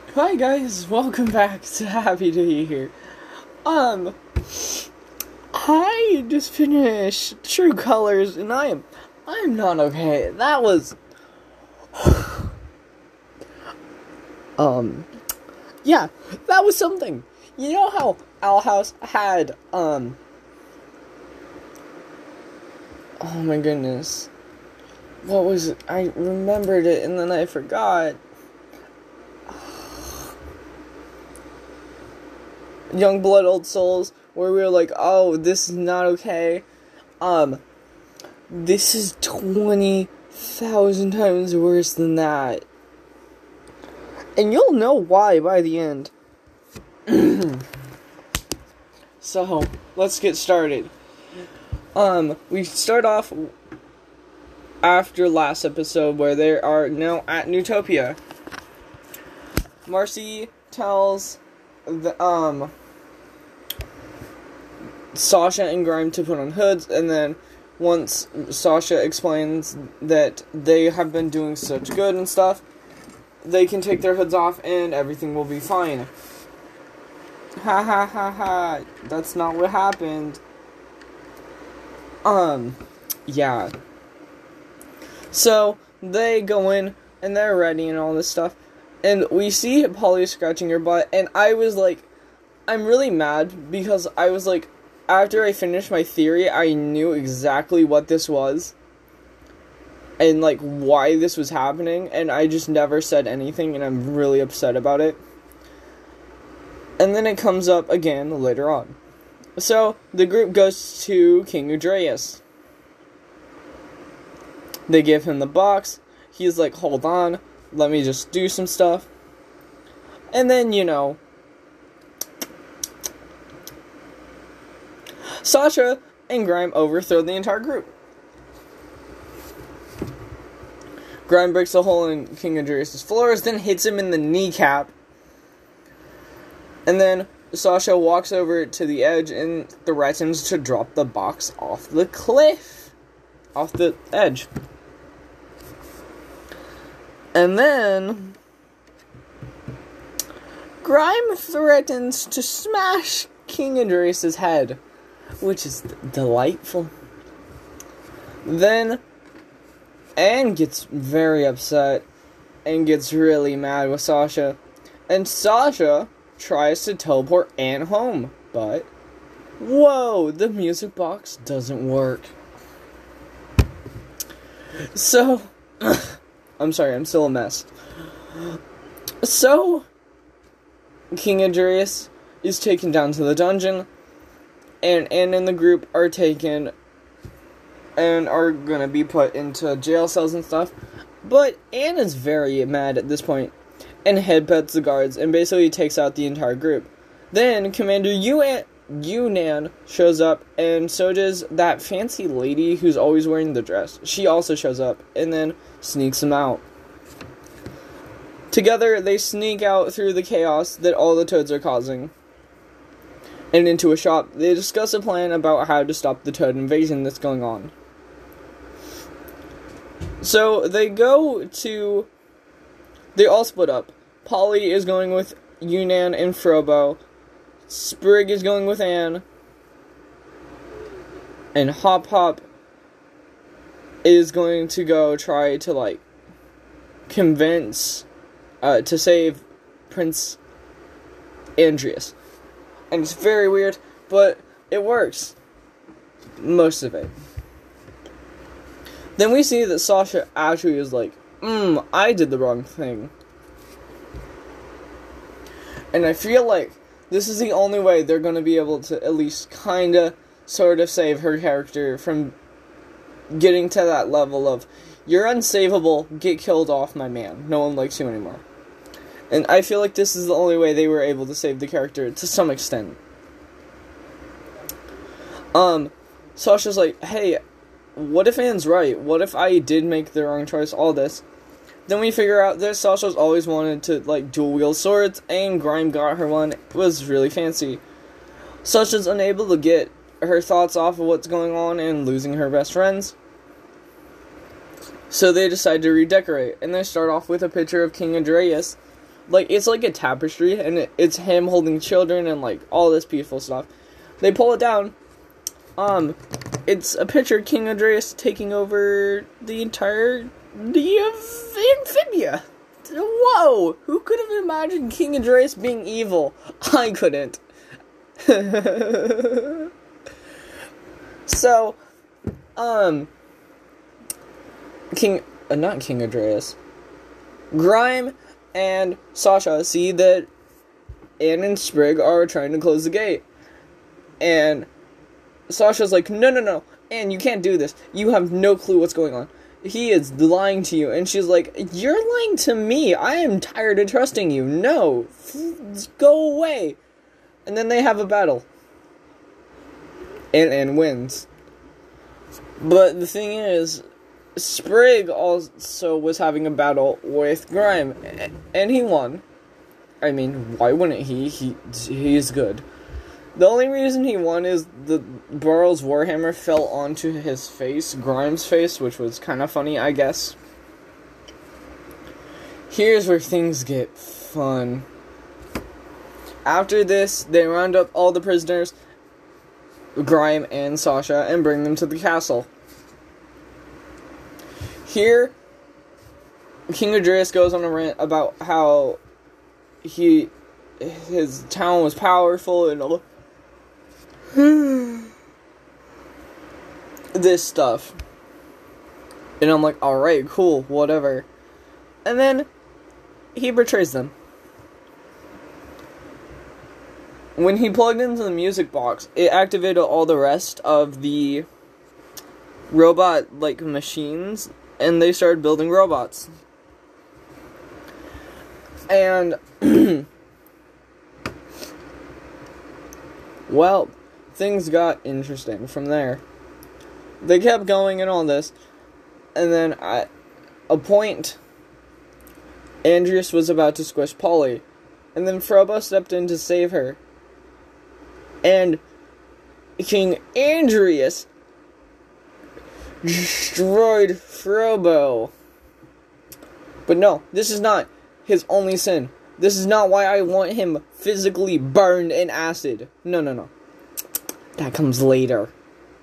Hi guys, welcome back to Happy to Be Here. I just finished True Colors and I'm not okay. That was yeah, that was something. You know how Owl House had oh my goodness. What was it? I remembered it and then I forgot. Young Blood Old Souls, where we were like, oh, this is not okay. This is 20,000 times worse than that. And you'll know why by the end. So, let's get started. We start off after last episode where they are now at Newtopia. Marcy tells Sasha and Grime to put on hoods, and then once Sasha explains that they have been doing such good and stuff, they can take their hoods off and everything will be fine. Ha ha ha ha, that's not what happened. Yeah. So, they go in, and they're ready and all this stuff, and we see Polly scratching her butt, and I was like, I'm really mad, because I was like, after I finished my theory, I knew exactly what this was, and, like, why this was happening, and I just never said anything, and I'm really upset about it. And then it comes up again later on. So, the group goes to King Udreus. They give him the box. He's like, hold on, let me just do some stuff. And then, you know, Sasha and Grime overthrow the entire group. Grime breaks a hole in King Udreus' floors, then hits him in the kneecap. And then Sasha walks over to the edge and threatens to drop the box off the cliff. Off the edge. And then Grime threatens to smash King Udreus' head, which is delightful. Then Anne gets very upset and gets really mad with Sasha. And Sasha tries to teleport Anne home, but whoa, the music box doesn't work. So, I'm sorry, I'm still a mess. So, King Udreus is taken down to the dungeon, and Anne and the group are taken and are gonna be put into jail cells and stuff. But Anne is very mad at this point and headbutts the guards and basically takes out the entire group. Then Commander Yunnan shows up, and so does that fancy lady who's always wearing the dress. She also shows up and then sneaks them out. Together, they sneak out through the chaos that all the toads are causing and into a shop. They discuss a plan about how to stop the toad invasion that's going on. So, they all split up. Polly is going with Yunnan and Frobo. Sprig is going with Anne. And Hop Hop is going to go try to, like, convince, to save Prince Andreas. And it's very weird, but it works. Most of it. Then we see that Sasha actually is like, I did the wrong thing. And I feel like this is the only way they're going to be able to at least kinda, sort of save her character from getting to that level of, you're unsavable, get killed off, my man. No one likes you anymore. And I feel like this is the only way they were able to save the character to some extent. Sasha's like, hey, what if Anne's right? What if I did make the wrong choice? All this. Then we figure out that Sasha's always wanted to, like, dual-wield swords, and Grime got her one. It was really fancy. Sasha's unable to get her thoughts off of what's going on and losing her best friends. So they decide to redecorate, and they start off with a picture of King Udreus like, it's like a tapestry, and it's him holding children and, like, all this beautiful stuff. They pull it down. It's a picture of King Andreas taking over the Amphibia. Whoa! Who could have imagined King Andreas being evil? I couldn't. So, not King Andreas. Grime and Sasha see that Anne and Sprig are trying to close the gate. And Sasha's like, no, Anne, you can't do this. You have no clue what's going on. He is lying to you. And she's like, you're lying to me. I am tired of trusting you. No, go away. And then they have a battle. And Anne wins. But the thing is, Sprig also was having a battle with Grime, and he won. I mean, why wouldn't he? He's good. The only reason he won is the Burl's Warhammer fell onto his face, Grime's face, which was kind of funny, I guess. Here's where things get fun. After this, they round up all the prisoners, Grime and Sasha, and bring them to the castle. Here, King Andreas goes on a rant about how his town was powerful and all this stuff. And I'm like, alright, cool, whatever. And then, he betrays them. When he plugged into the music box, it activated all the rest of the robot, like, machines, and they started building robots. And, well, things got interesting from there. They kept going and all this, and then at a point, Andreas was about to squish Polly, and then Frobo stepped in to save her. And King Andreas destroyed Frobo. But no, this is not his only sin. This is not why I want him physically burned in acid. No. That comes later.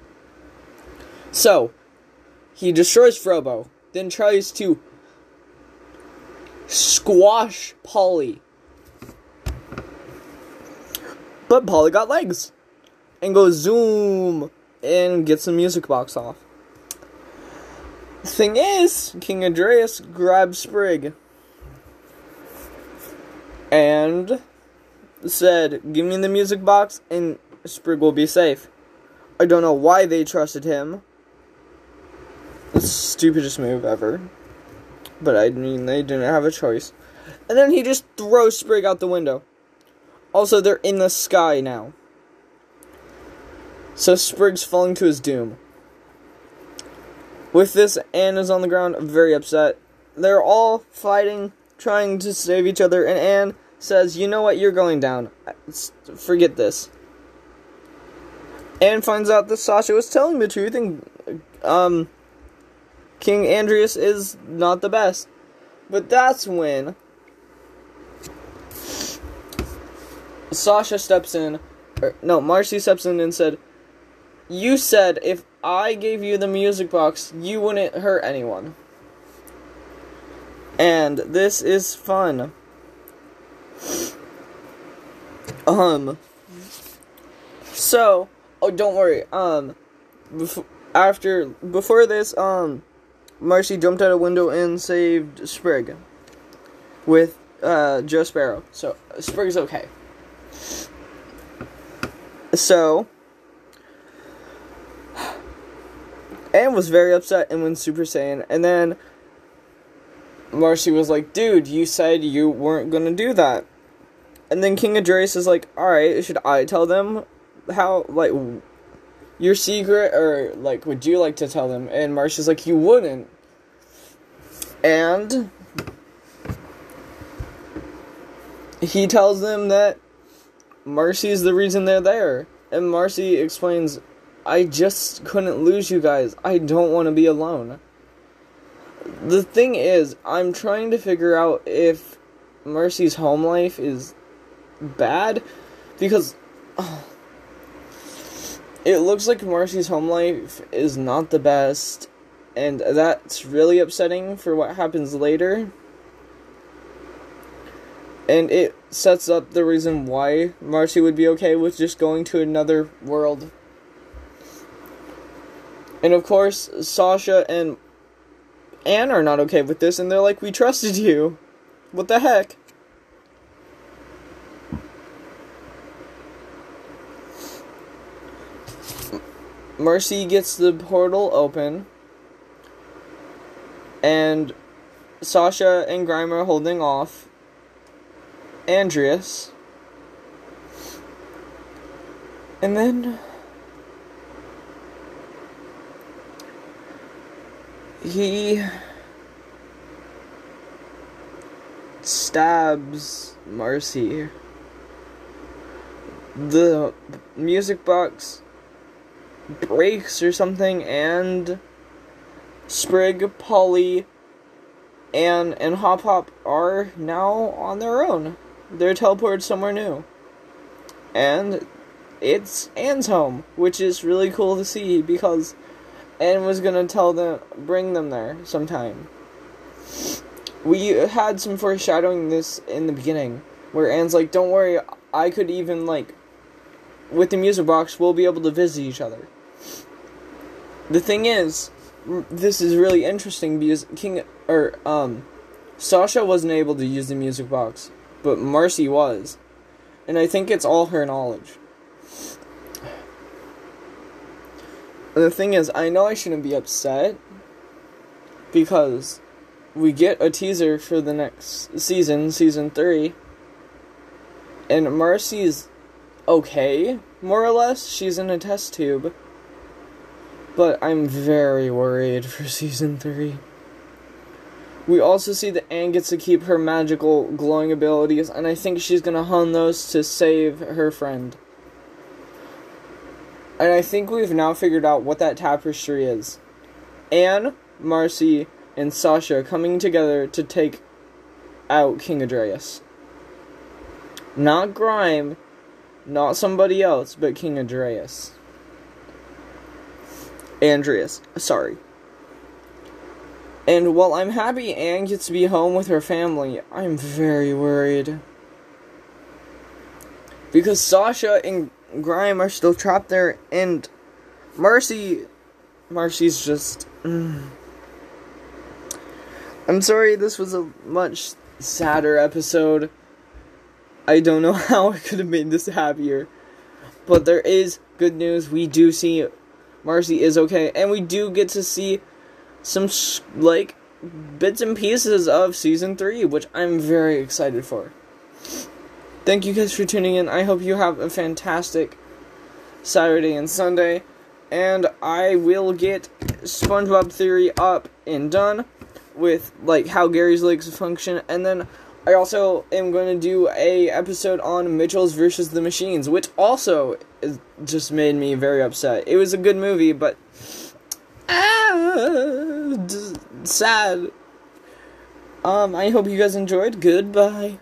So, he destroys Frobo, then tries to squash Polly. But Polly got legs. And goes zoom. And gets the music box off. The thing is, King Andreas grabbed Sprig. And said, give me the music box and Sprig will be safe. I don't know why they trusted him. The stupidest move ever. But I mean, they didn't have a choice. And then he just throws Sprig out the window. Also, they're in the sky now. So Sprig's falling to his doom. With this, Anne is on the ground, very upset. They're all fighting, trying to save each other, and Anne says, you know what, you're going down. Forget this. Anne finds out that Sasha was telling the truth, and King Andreas is not the best. But that's when Sasha steps in, Marcy steps in and said, you said if I gave you the music box, you wouldn't hurt anyone. And this is fun. So, oh, don't worry, before this, Marcy jumped out a window and saved Sprig with, Joe Sparrow. So, Sprig's okay. So, Anne was very upset and went Super Saiyan, and then Marcy was like, dude, you said you weren't gonna do that. And then King Andreas is like, alright, should I tell them how, like, your secret, or, like, would you like to tell them? And Marcy's like, you wouldn't. And he tells them that Marcy's the reason they're there. And Marcy explains, I just couldn't lose you guys. I don't want to be alone. The thing is, I'm trying to figure out if Marcy's home life is bad, because it looks like Marcy's home life is not the best, and that's really upsetting for what happens later. And it sets up the reason why Marcy would be okay with just going to another world. And of course, Sasha and Anne are not okay with this, and they're like, we trusted you. What the heck? Marcy gets the portal open, and Sasha and Grime are holding off Andreas. And then he stabs Marcy. The music box breaks or something, and Sprig, Polly, Anne, and Hop Hop are now on their own. They're teleported somewhere new. And it's Anne's home, which is really cool to see, because Anne was gonna bring them there sometime. We had some foreshadowing this in the beginning, where Anne's like, don't worry, I could even, like, with the music box, we'll be able to visit each other. The thing is, this is really interesting, because Sasha wasn't able to use the music box, but Marcy was. And I think it's all her knowledge. The thing is, I know I shouldn't be upset, because we get a teaser for the next season, season 3, and Marcy's okay, more or less. She's in a test tube. But I'm very worried for season 3. We also see that Anne gets to keep her magical glowing abilities, and I think she's gonna hone those to save her friend. And I think we've now figured out what that tapestry is. Anne, Marcy, and Sasha coming together to take out King Andreas. Not Grime, not somebody else, but King Andreas. Sorry. And while I'm happy Anne gets to be home with her family, I'm very worried. Because Sasha and Grime are still trapped there, and Marcy's just... I'm sorry, this was a much sadder episode. I don't know how I could have made this happier. But there is good news. We do see Marcy is okay, and we do get to see some, like, bits and pieces of season 3, which I'm very excited for. Thank you guys for tuning in. I hope you have a fantastic Saturday and Sunday, and I will get SpongeBob Theory up and done with, like, how Gary's legs function, and then I also am going to do a episode on Mitchell's versus the Machines, which also just made me very upset. It was a good movie, but sad. I hope you guys enjoyed. Goodbye.